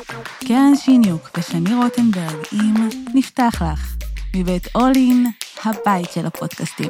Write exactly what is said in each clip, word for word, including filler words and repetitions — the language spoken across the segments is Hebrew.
קרן שיניוק ושני רוטנברג עם נפתח לך, מבית אולין, הבית של הפודקאסטים.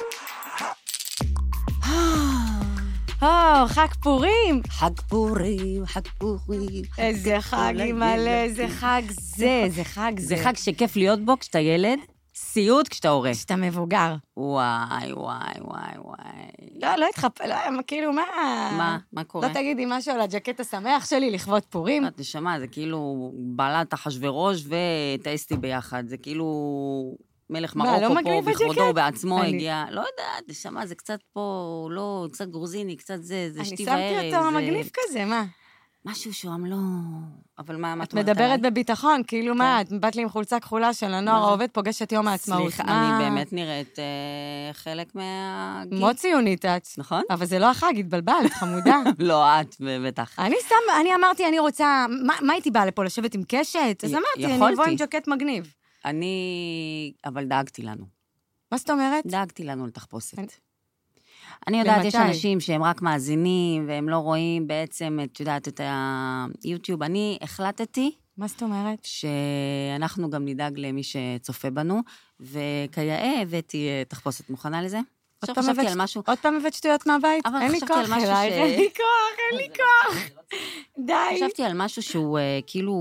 או, חג פורים. חג פורים, חג פורים. איזה חג מלא, איזה חג זה, איזה חג זה. זה חג שכיף להיות בו כשאתה ילד, סיוט כשאתה הורה. כשאתה מבוגר. וואי, וואי, וואי, וואי. לא, לא התחפ... לא, כאילו, מה... מה? מה קורה? לא תגידי משהו על הג'קט השמח שלי לכבוד פורים. את נשמה, זה כאילו בעלת אחשוורוש וטייסטי ביחד. זה כאילו מלך מרוקו פה בכבודו בעצמו הגיע. לא יודעת, נשמה, זה קצת פה, לא, קצת גרוזיני, קצת זה, זה שתי וערב. אני שמתי אותו מגניב כזה, מה? משהו שם לא... אבל מה, מה את מדברת בביטחון, כאילו מה, את באת לי עם חולצה כחולה של הנוער העובד, פוגשת יום העצמאות. סליחה, אני באמת נראית חלק מה... מאוד ציונית את. נכון? אבל זה לא החג, התבלבלת, חמודה. לא, את בטח. אני שם, אני אמרתי, אני רוצה, מה הייתי באה לפה, לשבת עם קשת? אז אמרתי, אני אבוא עם ג'קט מגניב. אני... אבל דאגתי לנו. מה זאת אומרת? דאגתי לנו לתחפושת. אני יודעת, יש אנשים שהם רק מאזינים, והם לא רואים בעצם, את יודעת, את היוטיוב. אני החלטתי... מה זאת אומרת? שאנחנו גם נדאג למי שצופה בנו, וכיאה הבאתי תחפושת מוכנה לזה. עכשיו חשבתי על משהו... עוד פעם הבאת שטויות מהבית? אין לי כוח אלייך, אין לי כוח, אין לי כוח. די. חשבתי על משהו שהוא כאילו...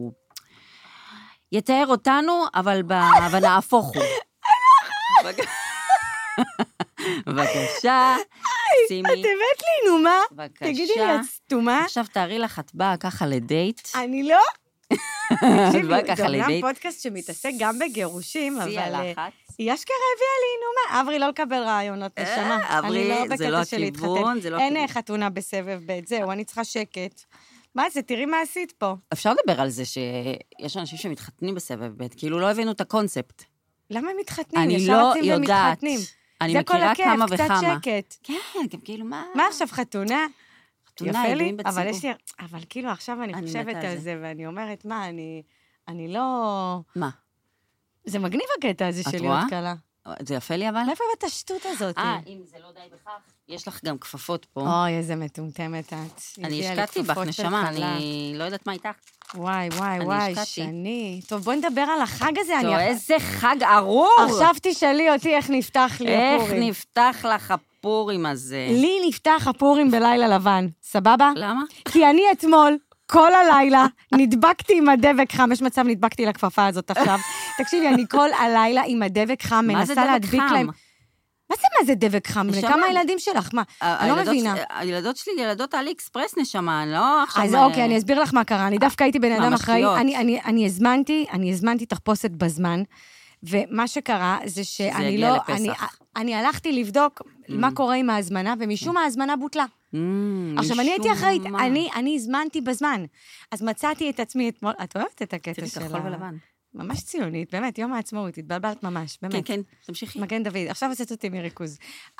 יתאר אותנו, אבל נהפוך הוא. בבקשה, שימי. את הבאת לי, נו מה? בבקשה. תגידי לי, את סתומה? עכשיו תארי לך, את באה ככה לדייט. אני לא? את באה ככה לדייט. זה גם פודקאסט שמתעסק גם בגירושים, אבל... שיא הלחץ. היא אשכרה הביאה לי, נו מה? אברי לא לקבל רעיונות, נשמה. אברי, זה לא הכיוון, זה לא הכיוון. אין חתונה בסבב ב', זהו, אני צריכה שקט. מה זה? תראי מה עשית פה. אפשר לדבר על זה שיש אנשים שמתחתנים בסבב ב', כאילו לא הבינו את הקונספט. למה הם מתחתנים? אני לא יודעת. אני מכירה כמה וכמה. זה כל הכיף, קצת שקט. כן, גם כאילו מה... מה עכשיו, חתונה? חתונה, ידועים בציבור. אבל יש לי... אבל כאילו עכשיו אני חושבת על זה, ואני אומרת, מה, אני... אני לא... מה? זה מגניב הקטע הזה של להיות קלה. זה יפה לי, אבל? איפה הבאת השטות הזאת? אה, אם זה לא די בכך, יש לך גם כפפות פה. אוי, איזה מטומטמת את. אני השקעתי בך, נשמה, אני לא יודעת מה איתך. וואי, וואי, וואי, שני. טוב, בואי נדבר על החג הזה. טוב, איזה חג ארור. עכשיו תשאלי אותי איך נפתח לי הפורים. איך נפתח לך הפורים הזה? לי נפתח הפורים בלילה לבן, סבבה? למה? כי אני אתמול... כל הלילה נדבקתי עם הדבק חם, יש מצב נדבקתי לכפפה הזאת עכשיו. תקשיבי, אני כל הלילה עם הדבק חם, מנסה להדביק להם. מה זה מה זה דבק חם? לכמה הילדים שלך? מה? אני לא מבינה. הילדות שלי, ילדות אלי אקספרס נשמה, אני לא עכשיו... אז אוקיי, אני אסביר לך מה קרה. אני דווקא הייתי בן אדם אחראי. אני הזמנתי, אני הזמנתי תחפושת בזמן, ומה שקרה זה שאני לא... אני הלכתי לבדוק מה קורה עם ההזמנה, ומשום ההזמנה בוטלה. עכשיו, אני הייתי אחראית, אני הזמנתי בזמן. אז מצאתי את עצמי אתמול, את אוהבת את הקטע שלה? כחול ולבן. ממש ציונית, באמת, יום העצמאות, התבלבלת ממש, באמת. כן, כן, תמשיכי. מגן דוד, עכשיו עשית אותי מריכוז.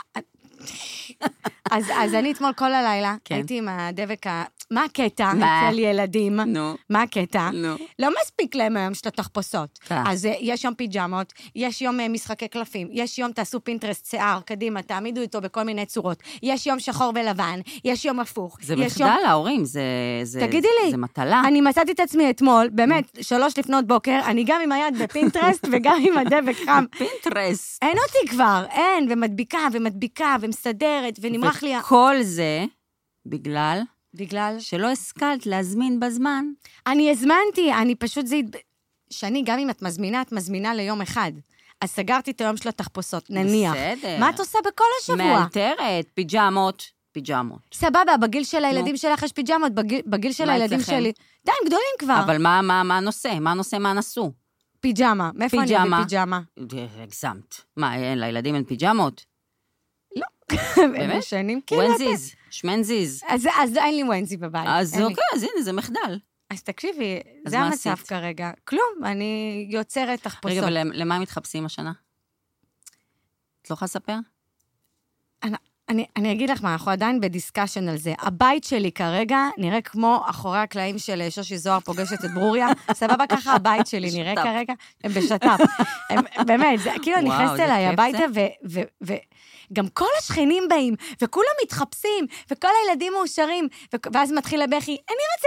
אז אני אתמול כל הלילה, הייתי עם הדבק ה... מה הקטע אצל ילדים? נו. מה הקטע? נו. לא מספיק להם היום של התחפושות. אז יש יום פיג'מות, יש יום משחקי קלפים, יש יום תעשו פינטרסט שיער, קדימה, תעמידו איתו בכל מיני צורות. יש יום שחור ולבן, יש יום הפוך. זה מחדל ההורים, זה... תגידי לי. זה מטלה. אני מצאתי את עצמי אתמול, באמת, שלוש לפנות בוקר, אני גם עם היד בפינטרסט וגם עם הדבק חם. פינטרסט. אין אותי כבר, אין, ומדביקה, ומדביקה, ומסדרת, ונמרח לי... וכל זה בגלל... בגלל? שלא השכלת להזמין בזמן. אני הזמנתי, אני פשוט זה... שאני, גם אם את מזמינה, את מזמינה ליום אחד. אז סגרתי את היום של התחפושות, נניח. בסדר. מה את עושה בכל השבוע? מאלתרת, פיג'מות, פיג'מות. סבבה, בגיל של הילדים שלך יש פיג'מות, בגיל של הילדים שלי... די, הם גדולים כבר. אבל מה, מה, מה הנושא? מה הנושא, מה נסו? פיג'מה. מאיפה אני בפיג'מה? הגזמת. מה, אין לילדים אין פיג'מות? לא. באמת? שנים, ונזיז, שמנזיז. אז אין לי ונזי בבית. אז אוקיי, אז הנה, זה מחדל. אז תקשיבי, זה המצב כרגע. כלום, אני יוצרת תחפושות. רגע, ולמה הם מתחפשים השנה? את לא יכולה לספר? אני, אני אגיד לך מה, אנחנו עדיין בדיסקשן על זה. הבית שלי כרגע נראה כמו אחורי הקלעים של שושי זוהר פוגשת את ברוריה. סבבה ככה הבית שלי נראה כרגע. הם בשטף. הם, באמת, זה, כאילו אני נכנסת אליי הביתה וגם כל השכנים באים, וכולם מתחפשים, וכל הילדים מאושרים, ואז מתחיל הבכי, אני רוצה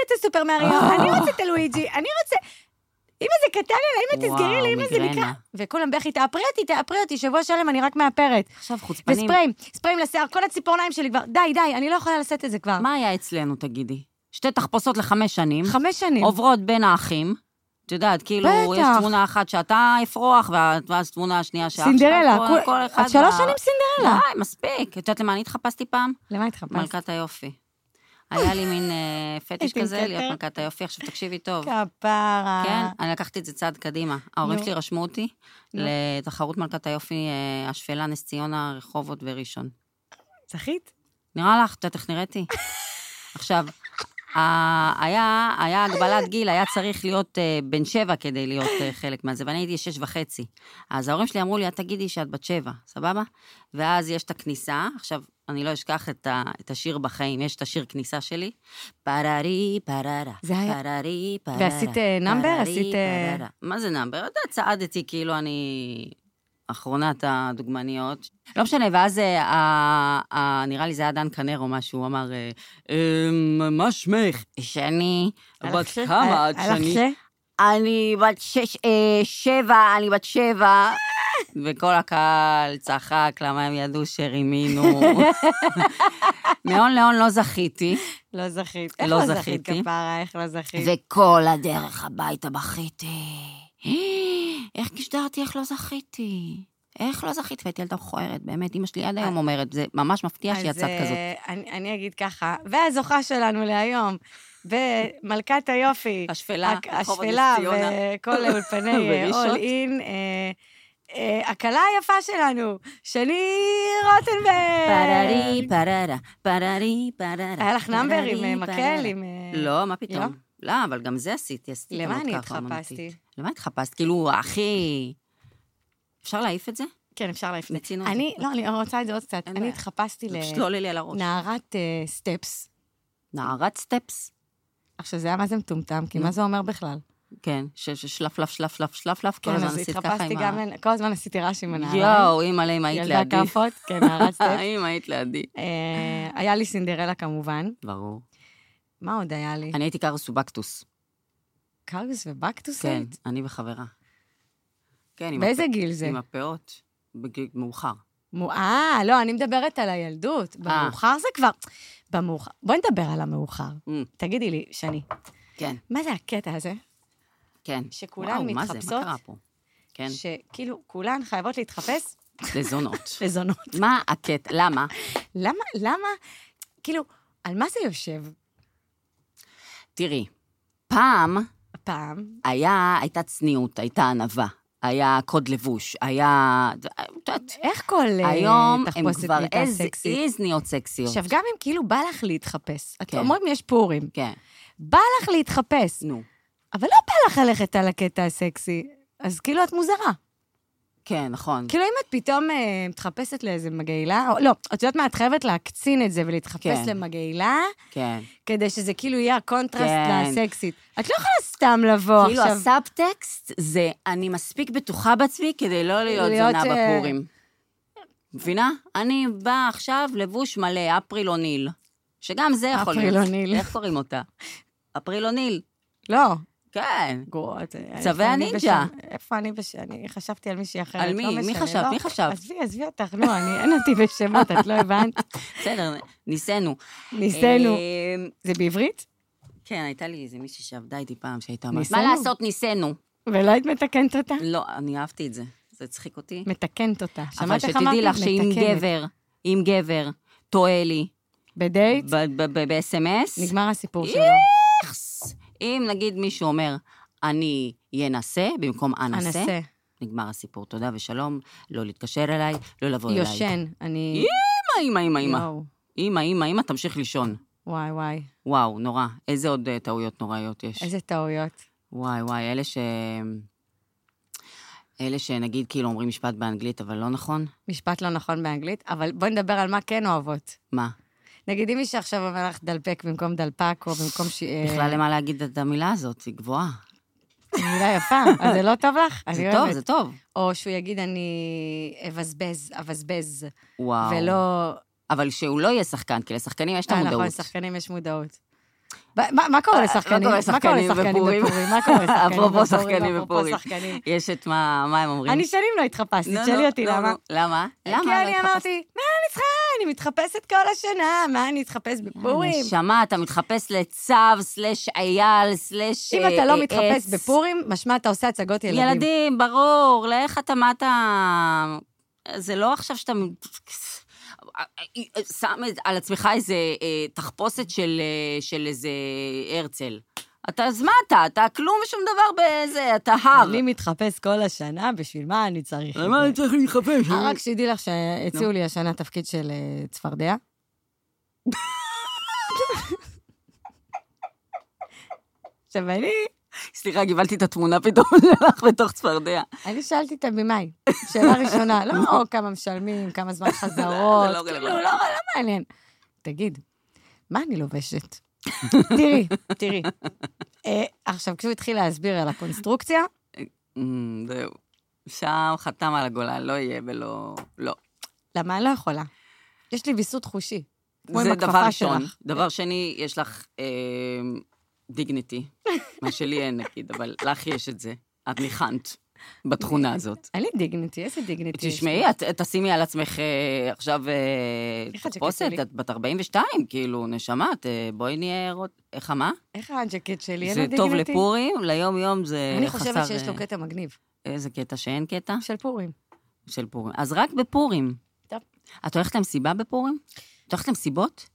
רוצה סופר מריו, אני רוצה את הלואיג'י, אני רוצה... אמא זה קטן עליי, אמא תסגרי לי, אמא זה נקרא. וכולם בכי, תאפרי אותי, תאפרי אותי, שבוע שלם אני רק מאפרת. עכשיו חוצפנים. וספריים, ספריים לשיער, כל הציפורניים שלי כבר, די, די, אני לא יכולה לשאת את זה כבר. מה היה אצלנו, תגידי? שתי תחפושות לחמש שנים. חמש שנים. עוברות בין האחים. את יודעת, כאילו, יש תמונה אחת שאתה אפרוח, ואז תמונה השנייה שאח שלך. סינדרלה, את שלוש שנים סינדרלה. די, מספיק. את יודעת למה אני התחפשתי פעם? למה התחפשת? מלכת היופי. היה לי מין פטיש כזה, להיות מלכת היופי. עכשיו תקשיבי טוב. כפרה. כן, אני לקחתי את זה צעד קדימה. ההורים שלי רשמו אותי לתחרות מלכת היופי, השפלה, נס ציונה, רחובות וראשון. זכית? נראה לך, את יודעת איך נראיתי? עכשיו, היה, היה הגבלת גיל, היה צריך להיות uh, בן שבע כדי להיות uh, חלק מהזה, ואני הייתי שש וחצי. אז ההורים שלי אמרו לי, את תגידי שאת בת שבע, סבבה? ואז יש את הכניסה, עכשיו, אני לא אשכח את, ה, את השיר בחיים, יש את השיר כניסה שלי, פררי, פררה, פררי, פררה. ועשית נאמבר? עשית... מה זה נאמבר? אתה יודע, צעדתי, כאילו אני... אחרונת הדוגמניות. לא משנה, ואז נראה לי זה היה דן כנר או משהו, הוא אמר, מה שמך? שאני בת כמה עד שאני? אני בת שבע, אני בת שבע. וכל הקהל צחק, למה הם ידעו שרימינו. מהון להון לא זכיתי. לא זכית. איך לא זכית, כפרה, איך לא זכית? וכל הדרך הביתה בכיתי. איך גשדרתי, איך לא זכיתי? איך לא זכיתי? והייתי ילדה מכוערת, באמת, אמא שלי עד היום אומרת, זה ממש מפתיע שיצאת כזאת. אני, אני אגיד ככה, והזוכה שלנו להיום, במלכת היופי, השפלה, השפלה וכל אולפני אול אין, הקלה היפה שלנו, שני רוטנברג. פררי, פררה, פררי, פררה. היה לך נאמבר עם מקל, עם... לא, מה פתאום? לא, אבל גם זה עשיתי, עשיתי. למה אני התחפשתי? למה התחפשת? כאילו, הכי... אפשר להעיף את זה? כן, אפשר להעיף את זה. מצינו. אני, לא, אני רוצה את זה עוד קצת. אני התחפשתי לנערת סטפס. נערת סטפס? עכשיו, זה היה מה זה מטומטם, כי מה זה אומר בכלל? כן, ששלף, לפ, שלף, לפ, שלף, לפ, כל הזמן עשית ככה עם ה... כל הזמן עשיתי רעש עם הנערה. יואו, אימא לי, אם היית לידי. ילדה כפות, כן, נערת סטפס. אם היית לידי. היה לי סינדרלה כמובן. ברור. מה עוד היה לי? אני הייתי קארוס ובקטוס. קארוס ובקטוס? כן, אני וחברה. באיזה גיל זה? עם הפאות, בגיל מאוחר. אה, לא, אני מדברת על הילדות. במאוחר זה כבר... במאוחר. בואי נדבר על המאוחר. תגידי לי, שני. כן. מה זה הקטע הזה? כן. שכולן מתחפשות... מה זה? מה קרה פה? כן. שכאילו, כולן חייבות להתחפש... לזונות. לזונות. מה הקטע? למה? למה, למה? כאילו, על מה זה יושב? תראי, פעם... פעם... היה, הייתה צניעות, הייתה ענווה. היה קוד לבוש, היה... איך כל תחפושת נהייתה סקסית? איז נהיות סקסיות. עכשיו, גם אם כאילו בא לך להתחפש, את אומרת יש פורים. כן. בא לך להתחפש. נו. אבל לא בא לך ללכת על הקטע הסקסי, אז כאילו את מוזרה. כן, נכון. כאילו אם את פתאום אה, מתחפשת לאיזה מגעילה, או, לא, את יודעת מה, את חייבת להקצין את זה ולהתחפש כן. למגעילה, כן. כדי שזה כאילו יהיה הקונטרסט כן. לסקסית. את לא יכולה סתם לבוא כאילו עכשיו... כאילו הסאבטקסט זה, אני מספיק בטוחה בעצמי כדי לא להיות, להיות זונה אה... בפורים. מבינה? אני באה עכשיו לבוש מלא, אפרילוניל, שגם זה יכול להיות. אפרילוניל. איך קוראים אותה? אפרילוניל. לא. כן. גרועות. צווי הנינג'ה. איפה אני בש... אני חשבתי על מישהי אחרת. על מי? מי חשבת? מי חשבת? עזבי, עזבי אותך. נו, אין אותי בשמות, את לא הבנת. בסדר, ניסינו. ניסינו. זה בעברית? כן, הייתה לי איזה מישהי שעבדה איתי פעם, שהייתה אומרת, מה לעשות, ניסינו. ולא היית מתקנת אותה? לא, אני אהבתי את זה. זה צחיק אותי. מתקנת אותה. אבל שתדעי לך שאם גבר, אם גבר, טועה לי. בדייט? ב-אס אם אס. נגמר הסיפור שלו. אם נגיד מישהו אומר, אני ינסה, במקום אנסה, אנסה. נגמר הסיפור, תודה ושלום, לא להתקשר אליי, לא לבוא אליי. יושן, אני... אמא, אמא, אמא, אמא. אמא, אמא, אמא, תמשיך לישון. וואי, וואי. וואו, נורא. איזה עוד uh, טעויות נוראיות יש? איזה טעויות? וואי, וואי, אלה ש... אלה שנגיד כאילו אומרים משפט באנגלית, אבל לא נכון? משפט לא נכון באנגלית, אבל בואי נדבר על מה כן אוהבות. מה? נגיד, אם מישהו עכשיו אומר לך דלפק במקום דלפק, או במקום ש... בכלל למה להגיד את המילה הזאת, היא גבוהה. היא מילה יפה, אז זה לא טוב לך? זה טוב, זה טוב. או שהוא יגיד, אני אבזבז, אבזבז. וואו. ולא... אבל שהוא לא יהיה שחקן, כי לשחקנים יש את המודעות. נכון, לשחקנים יש מודעות. מה קורה לשחקנים? מה קורה לשחקנים בפורים? מה קורה לשחקנים בפורים? אפרופו שחקנים בפורים. יש את מה הם אומרים. אני שנים לא התחפשתי, תשאלי אותי למה. למה? למה? כי אני אמרתי, מה אני צריכה? אני מתחפשת כל השנה, מה אני אתחפש בפורים? נשמה, אתה מתחפש לצו, סלש אייל, סלש... אם אתה לא מתחפש בפורים, משמע אתה עושה הצגות ילדים. ילדים, ברור, לאיך אתה, מה אתה... זה לא עכשיו שאתה... שם על עצמך איזה תחפושת של איזה הרצל. אתה, אז מה אתה? אתה כלום ושום דבר בזה, אתה הר. אני מתחפש כל השנה, בשביל מה אני צריך את זה? למה אני צריך להתחפש? רק שתדעי לך שהציעו לי השנה תפקיד של צפרדע. עכשיו אני... סליחה, קיבלתי את התמונה פתאום שלך בתוך צפרדע. אני שאלתי את הבימאי, שאלה ראשונה, לא כמה משלמים, כמה זמן חזרות, כאילו, לא מעניין. תגיד, מה אני לובשת? תראי, תראי. עכשיו, כשהוא התחיל להסביר על הקונסטרוקציה... זהו. שם חתם על הגולן, לא יהיה ולא... לא. למה אני לא יכולה? יש לי ויסות חושי. זה דבר ראשון. דבר שני, יש לך דיגניטי. מה שלי אין, נגיד, אבל לך יש את זה. את ניחנת בתכונה הזאת. אין לי דיגניטי, איזה דיגניטי? תשמעי, תשימי על עצמך עכשיו תחפושת, את בת ארבעים ושתיים, כאילו, נשמת, בואי נהיה... איך מה? איך הג'קט שלי? זה טוב לפורים, ליום יום זה... אני חושבת שיש לו קטע מגניב. איזה קטע, שאין קטע? של פורים. של פורים. אז רק בפורים. טוב. את הולכת למסיבה בפורים? את הולכת למסיבות?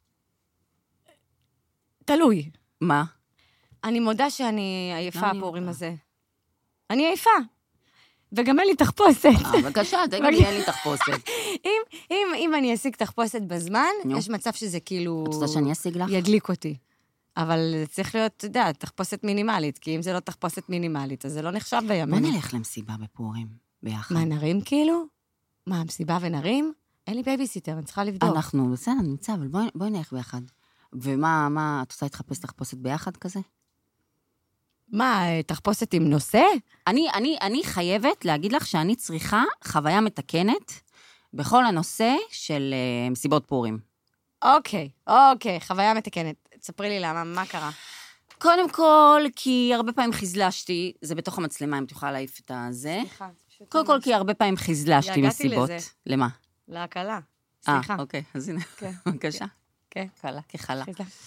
תלוי. מה? אני מודה שאני עייפה הפורים הזה. אני עייפה. וגם אין לי תחפושת. אה, בבקשה, תגידי, אין לי תחפושת. אם אני אשיג תחפושת בזמן, יש מצב שזה כאילו... את רוצה שאני אשיג לך? ידליק אותי. אבל זה צריך להיות, אתה יודע, תחפושת מינימלית, כי אם זה לא תחפושת מינימלית, אז זה לא נחשב בימינו. מה נלך למסיבה בפורים ביחד? מה, נרים כאילו? מה, מסיבה ונרים? אין לי בייביסיטר, אני צריכה לבדוק. אנחנו, בסדר, נמצא, אבל בואי נלך ביחד. ומה, מה, את רוצה להתחפש תחפושת ביחד כזה? מה, תחפושת עם נושא? אני, אני, אני חייבת להגיד לך שאני צריכה חוויה מתקנת בכל הנושא של uh, מסיבות פורים. אוקיי, אוקיי, חוויה מתקנת. תספרי לי למה, מה קרה? קודם כל, כי הרבה פעמים חזלשתי, זה בתוך המצלמה, אם תוכל להעיף את הזה. סליחה. קודם כל, כי הרבה פעמים חזלשתי מסיבות. לזה. למה? להקלה. סליחה. אה, אוקיי, אז הנה, בבקשה. כן. קלה, כחלה.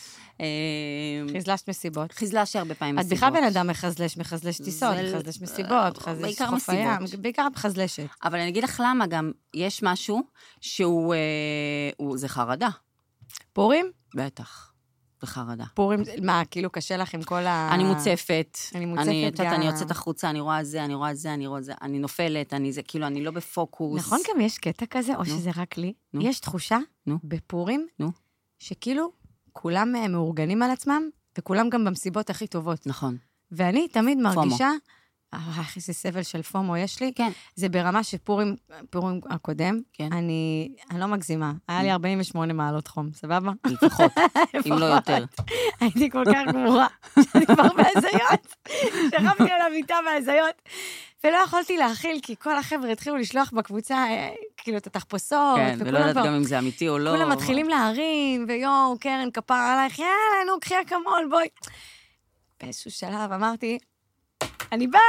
חזלשת מסיבות. חזלשתי הרבה פעמים מסיבות. את בכלל בן אדם מחזלש, מחזלש טיסות, מחזלש מסיבות, מחזלש חוף הים, בעיקר מחזלשת. אבל אני אגיד לך למה, גם יש משהו שהוא, זה חרדה. פורים? בטח. בחרדה. פורים, מה, כאילו קשה לך עם כל ה... אני מוצפת. אני מוצפת גם. אני יוצאת החוצה, אני רואה זה, אני רואה זה, אני רואה זה, אני נופלת, אני זה, כאילו, אני לא בפוקוס. נכון, גם יש קטע כזה, או שזה רק לי? יש תחושה בפורים, שכאילו כולם מאורגנים על עצמם, וכולם גם במסיבות הכי טובות. נכון. ואני תמיד מרגישה... אה, איזה סבל של פומו יש לי. כן. זה ברמה שפורים, פורים הקודם, כן. אני, אני לא מגזימה. היה לי ארבעים ושמונה מעלות חום, סבבה? לפחות, אם לא יותר. הייתי כל כך גמורה, שאני כבר בהזיות, שכבתי על המיטה בהזיות, ולא יכולתי להכיל, כי כל החבר'ה התחילו לשלוח בקבוצה, כאילו, את התחפושות. כן, ולא יודעת גם אם זה אמיתי או לא. כולם מתחילים להרים, ויואו, קרן, כפר עלייך, יאללה, נו, קחי אקמול, בואי. באיזשהו שלב אמרתי, אני באה.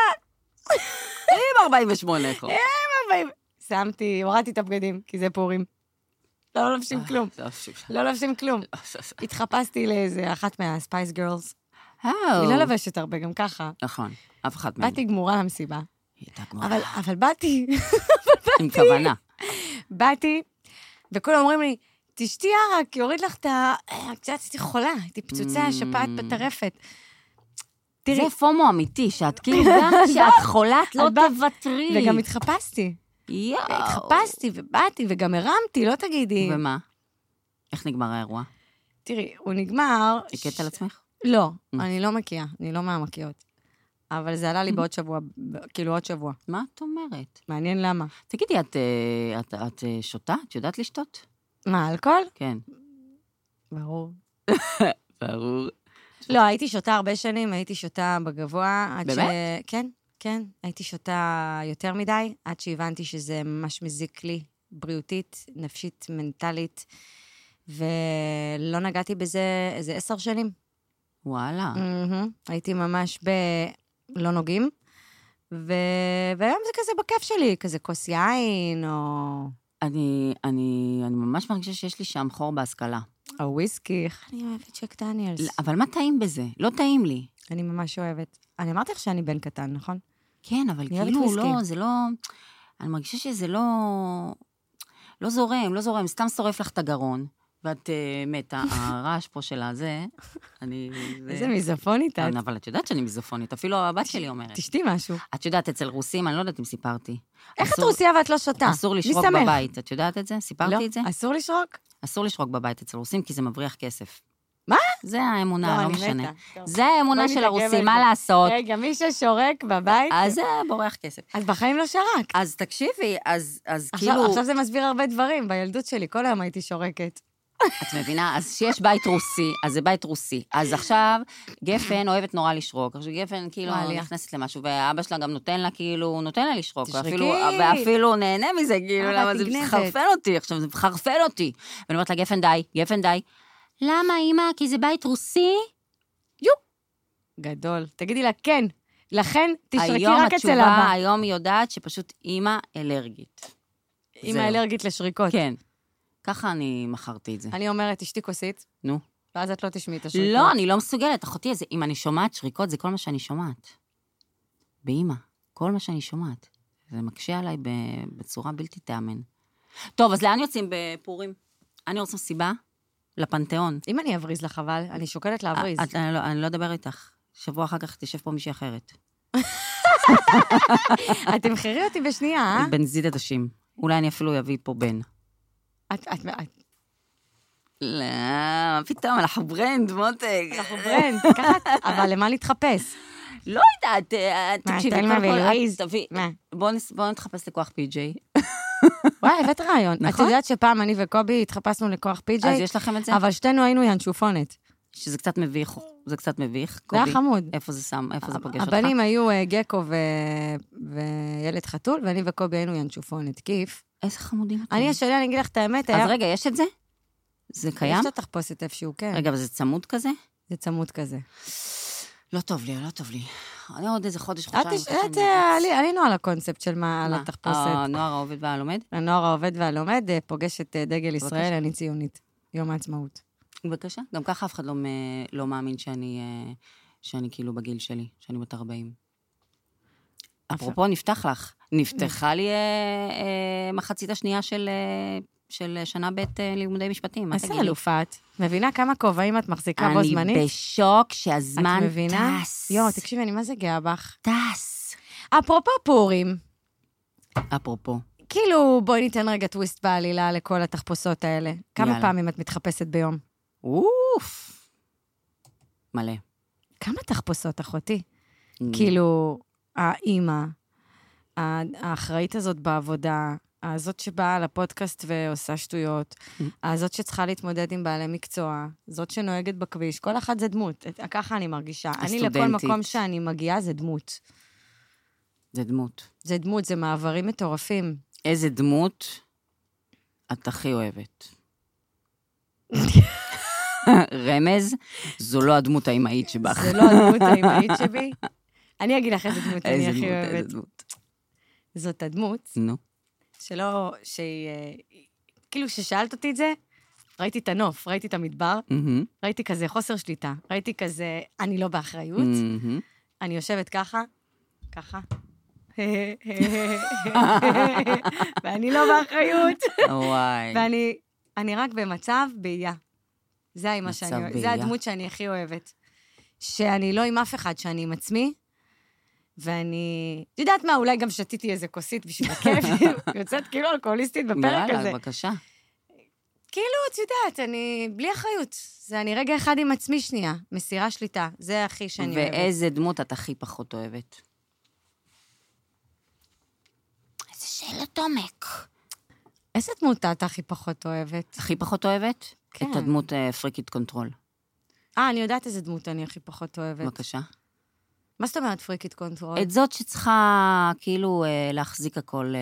עם ארבעים ושמונה, נכון. עם ארבעים. שמתי, הורדתי את הבגדים, כי זה פורים. לא לובשים כלום. לא לובשים כלום. התחפשתי לאיזה אחת מהספייס גרלס. היא לא לובשת הרבה, גם ככה. נכון, אף אחת מהם. באתי גמורה למסיבה. היא הייתה גמורה. אבל באתי. עם כוונה. באתי, וכולם אומרים לי, תשתי ערק, יוריד לך את ה... קצת הייתי חולה, הייתי פצוצה, שפעת בטרפת. זה פומו אמיתי, שאת כאילו גם כשאת חולה, את לא תוותרי. וגם התחפשתי. יואו. התחפשתי ובאתי וגם הרמתי, לא תגידי. ומה? איך נגמר האירוע? תראי, הוא נגמר... הקט על עצמך? לא, אני לא מקיאה, אני לא מהמקיות. אבל זה עלה לי בעוד שבוע, כאילו עוד שבוע. מה את אומרת? מעניין למה. תגידי, את שותה? את יודעת לשתות? מה, אלכוהול? כן. ברור. ברור. לא, הייתי שותה הרבה שנים, הייתי שותה בגבוה. באמת? ש... כן, כן. הייתי שותה יותר מדי, עד שהבנתי שזה ממש מזיק לי, בריאותית, נפשית, מנטלית, ולא נגעתי בזה איזה עשר שנים. וואלה. הייתי ממש בלא נוגעים, והיום זה כזה בכיף שלי, כזה כוס יין, או... אני, אני, אני ממש מרגישה שיש לי שם חור בהשכלה. או וויסקי, איך אני אוהבת צ'ק דניאלס. אבל מה טעים בזה? לא טעים לי. אני ממש אוהבת. אני אמרתי לך שאני בן קטן, נכון? כן, אבל כאילו לא, זה לא... אני מרגישה שזה לא... לא זורם, לא זורם, סתם שורף לך את הגרון, ואת מתה, הרעש פה של הזה, אני... איזה מיזופונית את. אבל את יודעת שאני מיזופונית, אפילו הבת שלי אומרת. תשתי משהו. את יודעת, אצל רוסים, אני לא יודעת אם סיפרתי. איך את רוסיה ואת לא שותה? אסור לשרוק בבית, את יודעת את זה? סיפרתי את זה? לא, אסור לשרוק? אסור לשרוק בבית אצל רוסים, כי זה מבריח כסף. מה? זה האמונה, לא משנה. זה האמונה של הרוסים, מה לעשות? רגע, מי ששורק בבית... אז זה בורח כסף. אז בחיים לא שרק. אז תקשיבי, אז כאילו... עכשיו זה מסביר הרבה דברים, בילדות שלי, כל היום הייתי שורקת. את מבינה? אז שיש בית רוסי, אז זה בית רוסי. אז עכשיו, גפן אוהבת נורא לשרוק. עכשיו גפן כאילו נכנסת למשהו, ואבא שלה גם נותן לה כאילו, נותן לה לשרוק. תשרקי. ואפילו נהנה מזה, כאילו, למה זה מחרפן אותי. עכשיו זה מחרפן אותי. ואני אומרת לה, גפן די, גפן די. למה, אמא? כי זה בית רוסי? יו. גדול. תגידי לה, כן. לכן תשרקי רק אצל אבא. היום התשובה, היום היא יודעת שפשוט אמא אלרגית. אמא אלרגית לשריקות. כן. ככה אני מכרתי את זה. אני אומרת, תשתי כוסית. נו. ואז את לא תשמעי את השריקות. לא, אני לא מסוגלת. אחותי, אם אני שומעת שריקות, זה כל מה שאני שומעת. באמא, כל מה שאני שומעת. זה מקשה עליי בצורה בלתי תאמן. טוב, אז לאן יוצאים בפורים? אני רוצה סיבה לפנתיאון. אם אני אבריז לך, אבל אני שוקלת להבריז. אני לא אדבר איתך. שבוע אחר כך תשב פה מישהי אחרת. את תמחרי אותי בשנייה, אה? בנזיד עדשים. אולי אני אפילו אביא פה בן. את, את, את... לא, מה פתאום, אנחנו ברנד, מותק. אנחנו ברנד, ככה, אבל למה להתחפש? לא יודעת, תקשיבי, תלמה ואלוהיז. בואו נתחפש לכוח פי-ג'יי. וואי, הבאת רעיון. את יודעת שפעם אני וקובי התחפשנו לכוח פי-ג'יי? אז יש לכם את זה? אבל שתינו היינו ינשופונת. שזה קצת מביך, זה קצת מביך. זה היה חמוד. איפה זה שם, איפה זה פוגש אותך? הבנים היו גקו וילד חתול, ואני וקובי היינו ינשופונת. כיף. איזה חמודים. אני השאלה, אני אגיד לך את האמת. אז רגע, יש את זה? זה קיים? יש את התחפושת איפשהו, כן. רגע, אבל זה צמוד כזה? זה צמוד כזה. לא טוב לי, לא טוב לי. אני עוד איזה חודש, חודשיים. את, עלינו על הקונספט של מה, על התחפושת. הנוער העובד והלומד? הנוער העובד והלומד פוגש את דגל ישראל, אני ציונית. יום העצמאות. בבקשה. גם ככה אף אחד לא, לא מאמין שאני, שאני כאילו בגיל שלי, שאני בת ארבעים. אפרופו, נפתח לך. נפתחה לי מחצית השנייה של, של שנה ב' לימודי משפטים. איזה אלופת. מבינה כמה כובעים את מחזיקה בו זמנית? אני בשוק שהזמן טס. את מבינה? יו, תקשיבי, אני מה זה גאה בך? טס. אפרופו פורים. אפרופו. כאילו, בואי ניתן רגע טוויסט בעלילה לכל התחפושות האלה. כמה פעמים את מתחפשת ביום? אוף. מלא. כמה תחפושות, אחותי? כאילו, האימא, האחראית הזאת בעבודה, הזאת שבאה לפודקאסט ועושה שטויות, הזאת שצריכה להתמודד עם בעלי מקצוע, זאת שנוהגת בכביש, כל אחת זה דמות. ככה אני מרגישה. אני לכל מקום שאני מגיעה זה דמות. זה דמות. זה דמות, זה מעברים מטורפים. איזה דמות את הכי אוהבת? רמז, זו לא הדמות האימהית שבך. זה לא הדמות האימהית שבי. אני אגיד לך איזה דמות אני הכי אוהבת. איזה דמות. זאת הדמות. נו. שלא, שהיא, כאילו ששאלת אותי את זה, ראיתי את הנוף, ראיתי את המדבר, ראיתי כזה חוסר שליטה, ראיתי כזה, אני לא באחריות, אני יושבת ככה, ככה, ואני לא באחריות, ואני אני רק במצב בעיה. זה האמא שאני, זה הדמות שאני הכי אוהבת. שאני לא עם אף אחד, שאני עם עצמי, ואני... את יודעת מה, אולי גם שתיתי איזה כוסית בשביל הכיף, יוצאת כאילו אלכוהוליסטית בפרק הזה. יאללה, בבקשה. כאילו, את יודעת, אני בלי אחריות. זה אני רגע אחד עם עצמי שנייה, מסירה שליטה, זה הכי שאני אוהבת. ואיזה דמות את הכי פחות אוהבת? איזה שאלת עומק. איזה דמות את הכי פחות אוהבת? הכי פחות אוהבת? כן. את הדמות פריקית קונטרול. אה, אני יודעת איזה דמות אני הכי פחות אוהבת. בבקשה. מה זאת אומרת פריקית קונטרול? את זאת שצריכה כאילו להחזיק הכל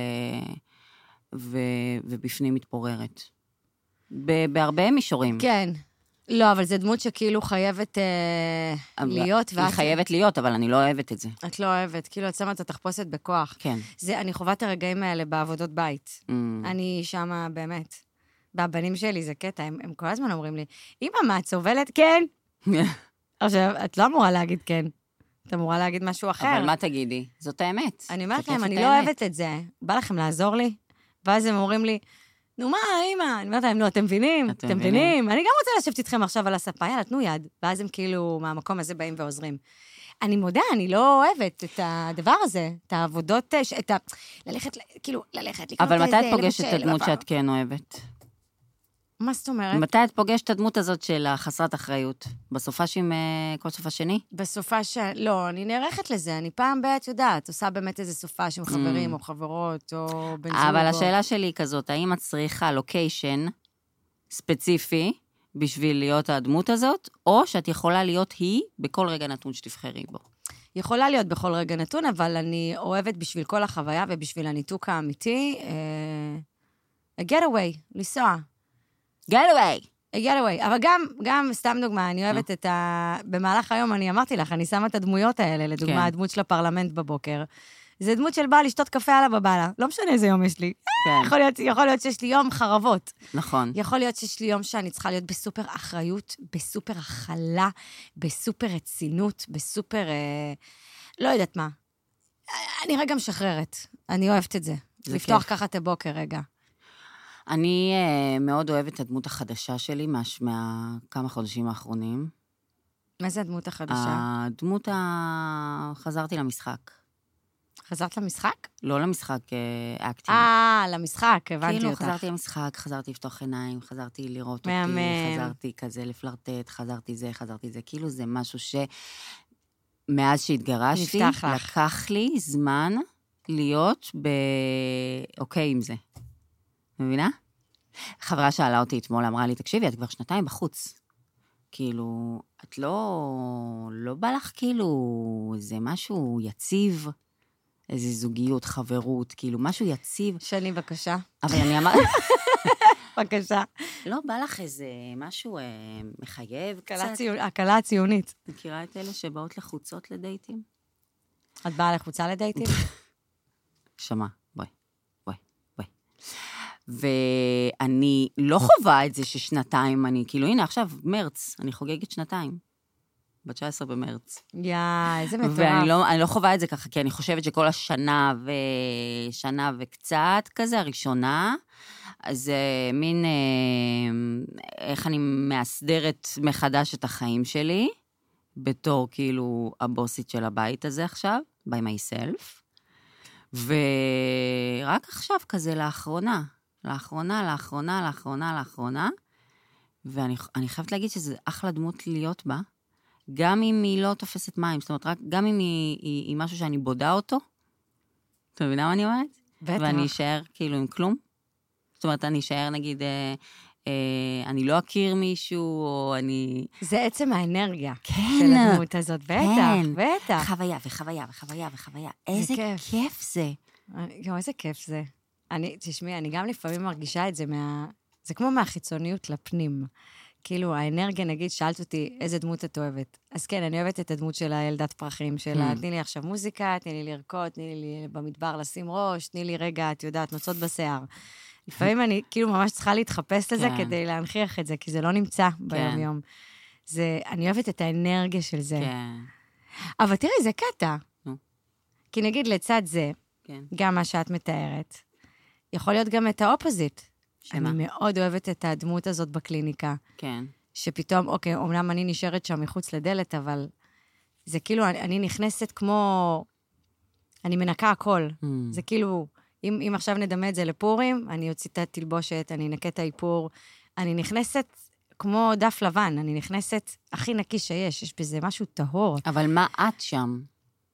ובפנים מתפוררת. בהרבה מישורים. כן. לא, אבל זו דמות שכאילו חייבת אה, להיות. היא ואת... חייבת להיות, אבל אני לא אוהבת את זה. את לא אוהבת, כאילו את שמה את התחפושת בכוח. כן. זה, אני חובת הרגעים האלה בעבודות בית. Mm. אני שמה באמת. בבנים שלי זה קטע, הם, הם כל הזמן אומרים לי, אמא, מה, את סובלת? כן. עכשיו, את לא אמורה להגיד כן. את אמורה להגיד משהו אחר. אבל מה תגידי? זאת האמת. אני אומרת להם, אני לא אוהבת את זה. בא לכם לעזור לי? ואז הם אומרים לי, נו מה, אמא? אני אומרת להם, נו, אתם מבינים? אתם מבינים? אני גם רוצה לשבת איתכם עכשיו על הספה, יאללה, תנו יד. ואז הם כאילו, מהמקום הזה באים ועוזרים. אני מודה, אני לא אוהבת את הדבר הזה, את העבודות, את ה... ללכת, כאילו, ללכת, לקנות אבל מתי את פוגשת את הדמות שאת כן אוהבת? מה זאת אומרת? מתי את פוגשת את הדמות הזאת של החסרת אחריות? בסופ"שים, כל סופה שני? בסופ"ש, לא, אני נערכת לזה, אני פעם בעת יודעת, עושה באמת איזה סופ"ש עם חברים או חברות או בן זוג. אבל השאלה שלי היא כזאת, האם את צריכה לוקיישן ספציפי בשביל להיות הדמות הזאת, או שאת יכולה להיות היא בכל רגע נתון שתבחרי בו? יכולה להיות בכל רגע נתון, אבל אני אוהבת בשביל כל החוויה ובשביל הניתוק האמיתי, a getaway, לנסוע. get away. get away. אבל גם, גם, סתם דוגמה, אני אוהבת את ה... במהלך היום אני אמרתי לך, אני שמה את הדמויות האלה, לדוגמה, הדמות של הפרלמנט בבוקר. זה דמות של באה לשתות קפה על הבבלה. לא משנה איזה יום יש לי. יכול להיות, יכול להיות שיש לי יום חרבות. נכון. יכול להיות שיש לי יום שאני צריכה להיות בסופר אחריות, בסופר הכלה, בסופר רצינות, בסופר... לא יודעת מה. אני רגע משחררת. אני אוהבת את זה. לפתוח ככה את הבוקר רגע. אני uh, מאוד אוהבת את הדמות החדשה שלי, מה, מה כמה חודשים האחרונים. מה זה הדמות החדשה? הדמות ה... חזרתי למשחק. חזרת למשחק? לא למשחק, אקטינג. אה, למשחק, הבנתי כאילו, אותך. כאילו, חזרתי למשחק, חזרתי לפתוח עיניים, חזרתי לראות אותי, חזרתי כזה לפלרטט, חזרתי זה, חזרתי זה. כאילו, זה משהו ש... מאז שהתגרשתי, לקח לי זמן להיות ב... אוקיי עם זה. מבינה? חברה שאלה אותי אתמול, אמרה לי, תקשיבי, את כבר שנתיים בחוץ. כאילו, את לא... לא בא לך כאילו איזה משהו יציב, איזה זוגיות, חברות, כאילו, משהו יציב. שני, בבקשה. אבל אני אמרת... בבקשה. לא בא לך איזה משהו אה, מחייב קצת? הקלה הציונית. מכירה את אלה שבאות לחוצות לדייטים? את באה לחוצה לדייטים? שמה, בואי, בואי, בואי. ואני לא חובה את זה ששנתיים אני, כאילו, הנה, עכשיו, מרץ, אני חוגגת שנתיים. ב-תשעה עשר במרץ. יא, איזה מטורף. ואני לא, אני לא חובה את זה ככה, כי אני חושבת שכל השנה ושנה וקצת כזה, הראשונה, אז uh, מין, uh, איך אני מאסדרת מחדש את החיים שלי, בתור כאילו הבוסית של הבית הזה עכשיו, by myself, ורק עכשיו כזה לאחרונה, לאחרונה, לאחרונה, לאחרונה, לאחרונה, ואני אני חייבת להגיד שזה אחלה דמות להיות בה, גם אם היא לא תופסת מים, זאת אומרת, רק, גם אם היא, היא, היא משהו שאני בודה אותו, אתה מבינה מה אני אומרת? בטח. ואני אשאר כאילו עם כלום. זאת אומרת, אני אשאר, נגיד, אה, אה, אני לא אכיר מישהו, או אני... זה עצם האנרגיה כן, של הדמות הזאת, בטח, כן. בטח. חוויה וחוויה וחוויה וחוויה. איזה כיף. כיף זה. גם איזה כיף זה. אני, תשמעי, אני גם לפעמים מרגישה את זה מה... זה כמו מהחיצוניות לפנים. כאילו, האנרגיה, נגיד, שאלת אותי, איזה דמות את אוהבת? אז כן, אני אוהבת את הדמות של הילדת פרחים שלה. תני לי עכשיו מוזיקה, תני לי לרקוד, תני לי במדבר לשים ראש, תני לי רגע, את יודעת, נוצות בשיער. לפעמים אני כאילו ממש צריכה להתחפש לזה כדי להנכיח את זה, כי זה לא נמצא ביום-יום. זה, אני אוהבת את האנרגיה של זה. אבל תראי, זה קטע. כי נגיד לצד זה, גם מה שאת מתארת, יכול להיות גם את האופוזיט. אני מאוד אוהבת את הדמות הזאת בקליניקה. כן. שפתאום, אוקיי, אומנם אני נשארת שם מחוץ לדלת, אבל זה כאילו, אני, אני נכנסת כמו... אני מנקה הכל. Mm. זה כאילו, אם, אם עכשיו נדמה את זה לפורים, אני אוציא את התלבושת, אני אנקה את האיפור, אני נכנסת כמו דף לבן, אני נכנסת הכי נקי שיש, יש בזה משהו טהור. אבל מה את שם?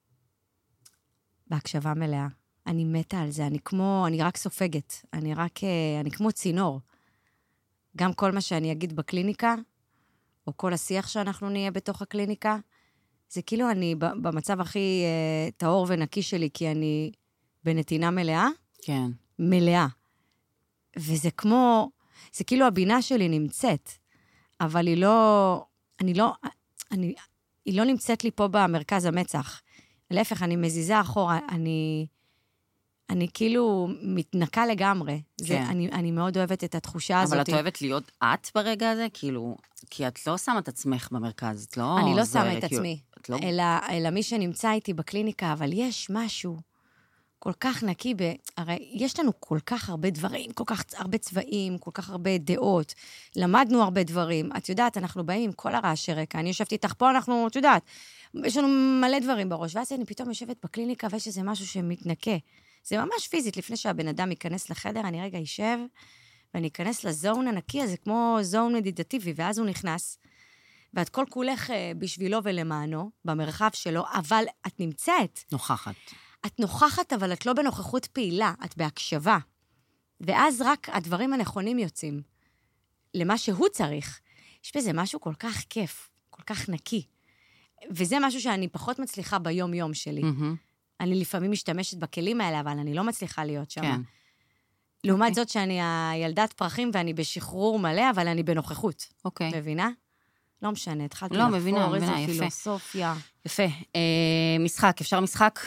בהקשבה מלאה. אני מתה על זה, אני כמו, אני רק סופגת, אני רק, אני כמו צינור. גם כל מה שאני אגיד בקליניקה, או כל השיח שאנחנו נהיה בתוך הקליניקה, זה כאילו אני במצב הכי uh, טהור ונקי שלי, כי אני בנתינה מלאה. כן. מלאה. וזה כמו, זה כאילו הבינה שלי נמצאת. אבל היא לא, אני לא, אני, היא לא נמצאת לי פה במרכז המצח. להפך, אני מזיזה אחורה, אני, אני כאילו מתנקה לגמרי. כן. זה, אני, אני מאוד אוהבת את התחושה הזאת. אבל את אוהבת להיות את ברגע הזה? כאילו, כי את לא שמה את עצמך במרכז, את לא... אני לא שמה את כאילו, עצמי, את לא... אלא, אלא מי שנמצא איתי בקליניקה, אבל יש משהו כל כך נקי, ב... הרי יש לנו כל כך הרבה דברים, כל כך הרבה צבעים, כל כך הרבה דעות, למדנו הרבה דברים. את יודעת, אנחנו באים עם כל הרעשי רקע, אני יושבת איתך פה, אנחנו, את יודעת, יש לנו מלא דברים בראש, ואז אני פתאום יושבת בקליניקה, ויש איזה משהו שמתנקה. זה ממש פיזית, לפני שהבן אדם ייכנס לחדר, אני רגע יישב, ואני אכנס לזון הנקי הזה, כמו זון מדיטטיבי, ואז הוא נכנס, ואת כל כולך בשבילו ולמענו, במרחב שלו, אבל את נמצאת. נוכחת. את נוכחת, אבל את לא בנוכחות פעילה, את בהקשבה. ואז רק הדברים הנכונים יוצאים, למה שהוא צריך. יש בזה משהו כל כך כיף, כל כך נקי. וזה משהו שאני פחות מצליחה ביום-יום שלי. Mm-hmm. אני לפעמים משתמשת בכלים האלה, אבל אני לא מצליחה להיות שם. כן. לעומת okay. זאת שאני הילדת פרחים, ואני בשחרור מלא, אבל אני בנוכחות. אוקיי. Okay. מבינה? לא משנה, התחלתי לא, לחפור, מבינה, איזה מבינה, פילוסופיה. יפה. יפה. אה, משחק, אפשר משחק?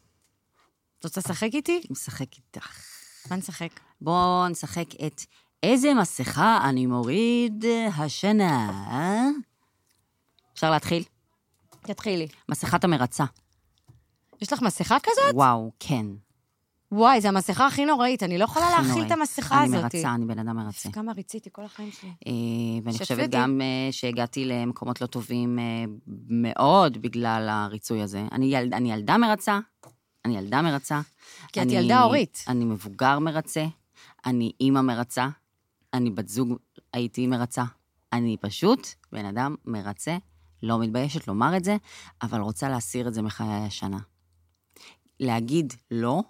את רוצה לשחק איתי? משחק איתך. מה נשחק? בואו נשחק את איזה מסכה אני מוריד השנה. אפשר להתחיל? תתחילי. מסכת המרצה. יש לך מסכה כזאת? וואו, כן. וואי, זו המסכה הכי נוראית, אני לא יכולה להכיל את המסכה הזאת. אני מרצה, אני בן אדם מרצה. כמה ריציתי כל החיים שלי. ואני חושבת גם שהגעתי למקומות לא טובים מאוד בגלל הריצוי הזה. אני ילדה מרצה, אני ילדה מרצה. כי את ילדה הורית. אני מבוגר מרצה, אני אימא מרצה, אני בת זוג הייתי מרצה. אני פשוט בן אדם מרצה, לא מתביישת לומר את זה, אבל רוצה להסיר את זה מחיי השנה. להגיד לא,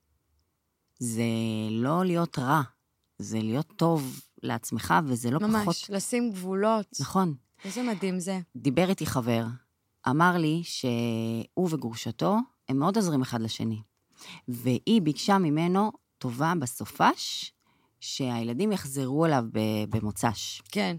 זה לא להיות רע, זה להיות טוב לעצמך, וזה לא ממש, פחות... ממש, לשים גבולות. נכון. איזה מדהים זה. דיבר איתי חבר, אמר לי שהוא וגרושתו, הם מאוד עוזרים אחד לשני. והיא ביקשה ממנו טובה בסופש, שהילדים יחזרו אליו במוצ"ש. כן.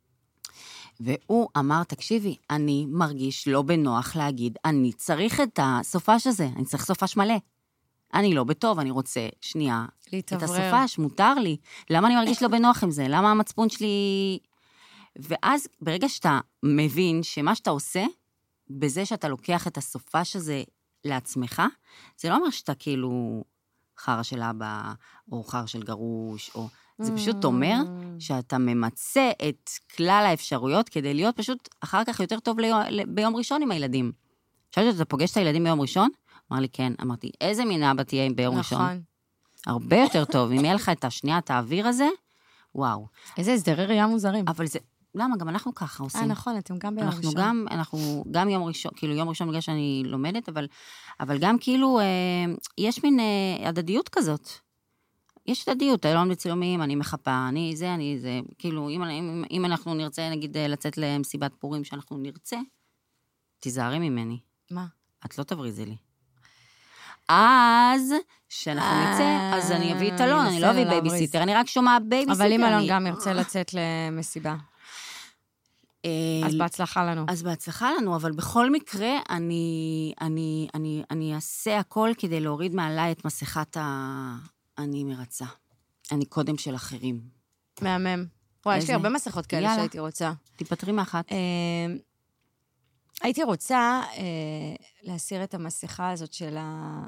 והוא אמר, תקשיבי, אני מרגיש לא בנוח להגיד, אני צריך את הסופש הזה, אני צריך סופש מלא. אני לא בטוב, אני רוצה שנייה. להתעברר. את הסופש, מותר לי. למה אני מרגיש לא בנוח עם זה? למה המצפון שלי... ואז ברגע שאתה מבין שמה שאתה עושה, בזה שאתה לוקח את הסופש הזה לעצמך, זה לא אומר שאתה כאילו חרה של אבא, או חר של גרוש, או... זה פשוט אומר שאתה ממצא את כלל האפשרויות, כדי להיות פשוט אחר כך יותר טוב ליום, ביום ראשון עם הילדים. שאלתי, אתה פוגש את הילדים ביום ראשון? אמר לי, כן. אמרתי, איזה מין אבא תהיה ביום ראשון? נכון. הרבה יותר טוב. אם יהיה לך את השנייה, את האוויר הזה, וואו. איזה הסדרי ראייה מוזרים. אבל זה... למה? גם אנחנו ככה עושים. אה, נכון, אתם גם ביום אנחנו ראשון. גם, אנחנו גם יום ראשון, כאילו יום ראשון בגלל שאני לומדת, אבל, אבל גם כאילו, אה, יש מין אה, הדדיות כזאת. יש הדדיות, היום בצילומים, אני מחפה, אני זה, אני זה, כאילו, אם, אם, אם אנחנו נרצה, נגיד, לצאת למסיבת פורים שאנחנו נרצה, תיזהרי ממני. מה? את לא תבריזי לי. אז, שאנחנו נצא, אז אני אביא את אלון, אני לא אביא בייביסיטר, אני רק שומע בייביסיטר. אבל אם אלון גם ירצה לצאת למסיבה. אז בהצלחה לנו. אז בהצלחה לנו, אבל בכל מקרה, אני, אני, אני, אני אעשה הכל כדי להוריד מעליי את מסכת ה... אני מרצה. אני קודם של אחרים. מהמם. וואי, יש לי הרבה מסכות כאלה שהייתי רוצה. תיפטרי מאחת. הייתי רוצה להסיר את המסכה הזאת של ה...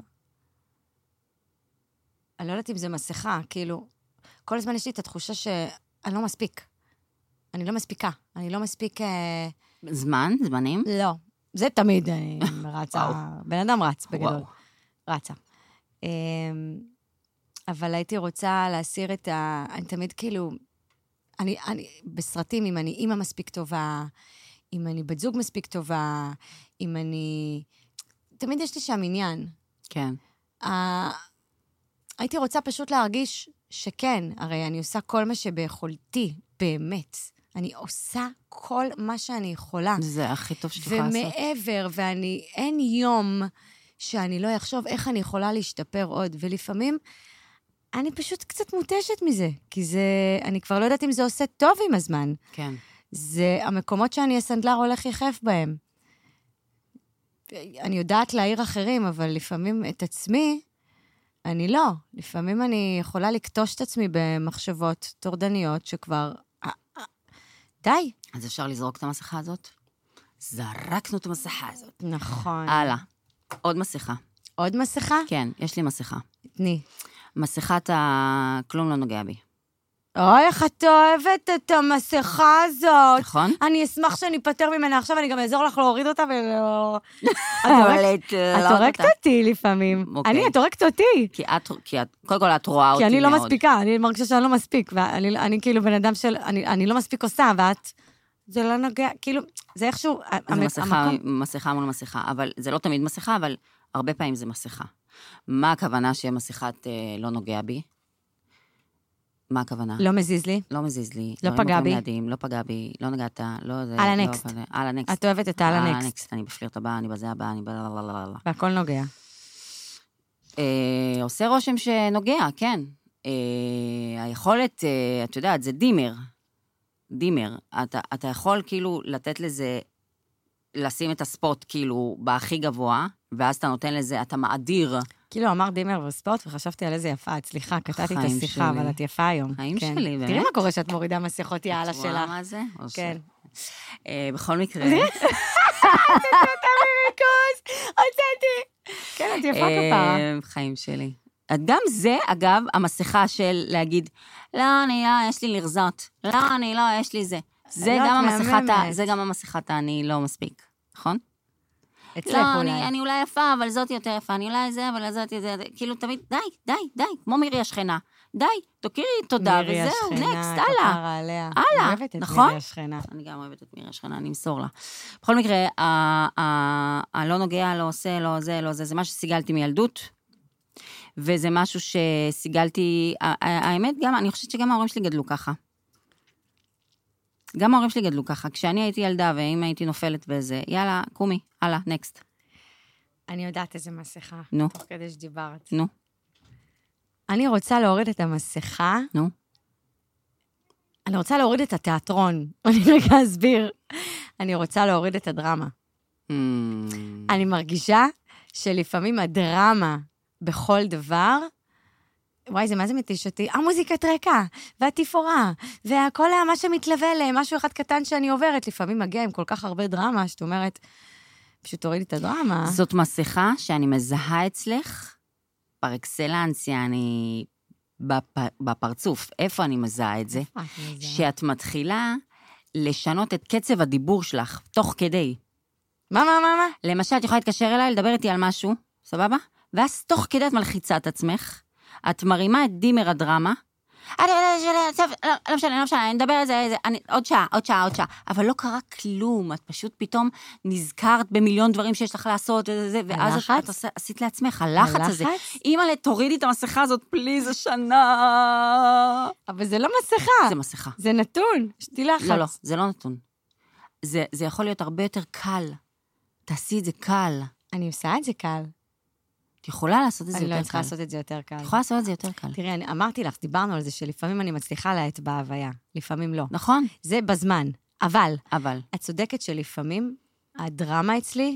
אני לא יודעת אם זה מסכה, כאילו, כל הזמן יש לי את התחושה שאני לא מספיק. אני לא מספיקה. אני לא מספיק... זמן? זמנים? לא. זה תמיד אני רצה. בן אדם רץ, בגדול. רצה. אבל הייתי רוצה להסיר את ה... אני תמיד כאילו... אני, אני, בסרטים, אם אני אימא מספיק טובה, אם אני בת זוג מספיק טובה, אם אני... תמיד יש לי שם עניין. כן. ה... הייתי רוצה פשוט להרגיש שכן, הרי אני עושה כל מה שביכולתי, באמת. אני עושה כל מה שאני יכולה. זה הכי טוב שתוכל לעשות. ומעבר, ואני... אין יום שאני לא אחשוב איך אני יכולה להשתפר עוד, ולפעמים... אני פשוט קצת מוטשת מזה, כי זה, אני כבר לא יודעת אם זה עושה טוב עם הזמן. כן. זה המקומות שאני הסנדלר הולך יחף בהם. אני יודעת להעיר אחרים, אבל לפעמים את עצמי, אני לא. לפעמים אני יכולה לקטוש את עצמי במחשבות טורדניות שכבר... די. אז אפשר לזרוק את המסכה הזאת? זרקנו את המסכה הזאת. נכון. הלאה. עוד מסכה. עוד מסכה? כן, יש לי מסכה. תני. מסכת ה... כלום לא נוגע בי. אוי, איך את אוהבת את המסכה הזאת. נכון? אני אשמח שאני אפטר ממנה עכשיו, אני גם אעזור לך להוריד אותה ולא... את הורקת אותי לפעמים. אני, את הורקת אותי. כי את, קודם כל את רואה אותי מאוד. כי אני לא מספיקה, אני מרגישה שאני לא מספיק, ואני כאילו בן אדם של... אני לא מספיק עושה, ואת... זה לא נוגע, כאילו, זה איכשהו... זה מסכה מול מסכה, אבל זה לא תמיד מסכה, אבל הרבה פעמים זה מסכה. מה הכוונה שמסכת לא נוגע בי? מה הכוונה? לא מזיז לי. לא מזיז לי. לא פגע בי. לא פגע בי, לא נגעת, לא... על הנקסט. על הנקסט. את אוהבת את על הנקסט. אני בפלירט הבא, אני בזה הבא, אני בלללללה. והכל נוגע. עושה רושם שנוגע, כן. היכולת, את יודעת, זה דימר. דימר. אתה יכול כאילו לתת לזה, לשים את הספוט כאילו בהכי גבוה, ואז אתה נותן לזה, אתה מאדיר. כאילו, אמר דימר וספוט, וחשבתי על איזה יפה, סליחה, קטעתי את השיחה, אבל את יפה היום. חיים שלי, באמת. תראי מה קורה שאת מורידה מסכות יעלה שלך. את רואה מה זה? כן. בכל מקרה. הוצאתי מריקוס, הוצאתי. כן, את יפה כפרה. חיים שלי. גם זה, אגב, המסכה של להגיד, לא, אני לא, יש לי לרזות. לא, אני לא, יש לי זה. זה גם המסכת, זה גם המסכת, אני לא מספיק. נכון? אצלך לא, אולי. אני, אני אולי יפה, אבל זאת יותר יפה, אני אולי זה, אבל זאת יותר, כאילו תמיד, די, די, די, כמו מירי השכנה, די, תוקירי תודה, וזהו, נקסט, הלאה, הלאה, נכון? אני גם אוהבת את מירי השכנה, אני אמסור לה. בכל מקרה, הלא נוגע, לא עושה, לא זה, לא זה, זה מה שסיגלתי מילדות, וזה משהו שסיגלתי, האמת גם, אני חושבת שגם ההורים שלי גדלו ככה. גם ההורים שלי גדלו ככה, כשאני הייתי ילדה, ואם הייתי נופלת וזה, יאללה, קומי, הלאה, נקסט. אני יודעת איזה מסכה. נו. תוך כדי שדיברת. נו. אני רוצה להוריד את המסכה. נו. אני רוצה להוריד את התיאטרון. אני רגע אסביר. אני רוצה להוריד את הדרמה. Mm. אני מרגישה שלפעמים הדרמה בכל דבר, וואי, זה מה זה מתיש אותי? המוזיקת רקע, והתפאורה, והכל מה שמתלווה למשהו אחד קטן שאני עוברת, לפעמים מגיע עם כל כך הרבה דרמה, שאת אומרת, פשוט תורידי את הדרמה. זאת מסכה שאני מזהה אצלך, פר אקסלנציה, אני בפ... בפרצוף, איפה אני מזהה את זה? שאת מתחילה לשנות את קצב הדיבור שלך, תוך כדי. מה, מה, מה, מה? למשל, את יכולה להתקשר אליי, לדבר איתי על משהו, סבבה? ואז תוך כדי את מלחיצה את עצמך, את מרימה את דימר הדרמה, לא משנה, לא משנה, אני מדבר על זה, עוד שעה, עוד שעה, עוד שעה, אבל לא קרה כלום, את פשוט פתאום נזכרת במיליון דברים שיש לך לעשות, ואז את עשית לעצמך, הלחץ הזה. אמא, תורידי את המסכה הזאת, פליז, השנה. אבל זה לא מסכה. זה מסכה. זה נתון, שתי לחץ. לא, לא, זה לא נתון. זה יכול להיות הרבה יותר קל. תעשי את זה קל. אני עושה את זה קל. את יכולה לעשות את זה יותר קל. אני לא צריכה לעשות את זה יותר קל. את יכולה לעשות את זה יותר קל. תראי, אני אמרתי לך, דיברנו על זה, שלפעמים אני מצליחה להט בהוויה, לפעמים לא. נכון. זה בזמן. אבל, אבל. את צודקת שלפעמים הדרמה אצלי,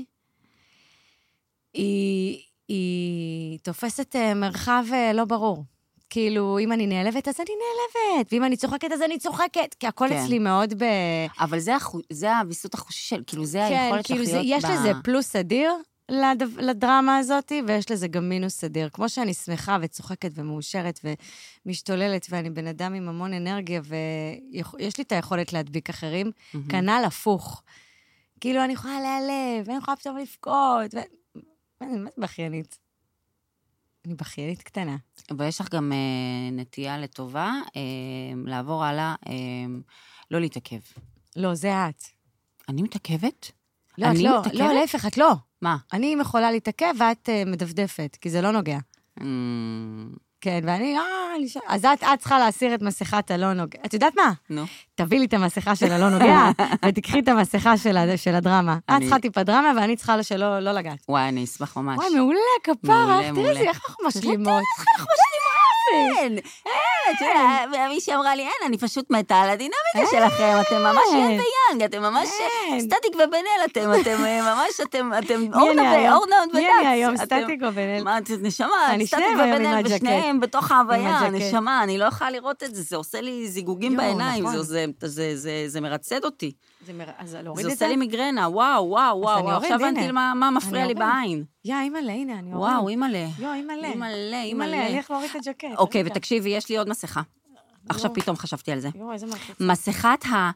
היא, היא תופסת מרחב לא ברור. כאילו, אם אני נעלבת, אז אני נעלבת, ואם אני צוחקת, אז אני צוחקת, כי הכל כן. אצלי מאוד ב... אבל זה, החו... זה הוויסות החושי של, כאילו, זה כן, היכולת כאילו לך זה, להיות יש ב... יש לזה פלוס אדיר, לדרמה הזאת, ויש לזה גם מינוס אדיר. כמו שאני שמחה וצוחקת ומאושרת ומשתוללת, ואני בן אדם עם המון אנרגיה, ויש לי את היכולת להדביק אחרים, כנ"ל הפוך. כאילו, אני יכולה להיעלב, ואני יכולה פתאום לבכות, ו... אני באמת בכיינית. אני בכיינית קטנה. ויש לך גם נטייה לטובה, לעבור הלאה, לא להתעכב. לא, זה את. אני מתעכבת? לא, את לא, לא, להפך, את לא. מה? אני יכולה להתעכב, ואת מדפדפת, כי זה לא נוגע. כן, ואני, אז את צריכה להסיר את מסכת הלא נוגע. את יודעת מה? נו. תביא לי את המסכה של הלא נוגע, ותקחי את המסכה של הדרמה. את צריכה טיפה דרמה, ואני צריכה שלא לגעת. וואי, אני אשמח ממש. וואי, מעולה, כפרה. תראי, איך אנחנו משלימות. איך אנחנו משלימות? מישהי אמרה לי, אין, אני פשוט מתה על הדינמיקה שלכם, אתם ממש יד ויאנג, אתם ממש סטטיק ובן-אל, אתם ממש, אתם אורנאונד ודאץ. מי אני היום, סטטיק או בן-אל? מה, נשמה, סטטיק ובן-אל ושניהם בתוך ההוויה, נשמה, אני לא יכולה לראות את זה, זה עושה לי זיגוגים בעיניים, זה מרצד אותי. זה עושה לי מיגרנה, וואו, וואו, וואו, עכשיו הבנתי מה מפריע לי בעין. יא, אימא'לה, הנה, אני אוריד. וואו, אימא'לה. יו, אימא'לה. אימא'לה, אימא'לה, אני איך להוריד את הג'קט. אוקיי, ותקשיבי, יש לי עוד מסכה. עכשיו פתאום חשבתי על זה. יו, איזה מלחיץ. מסכת ה...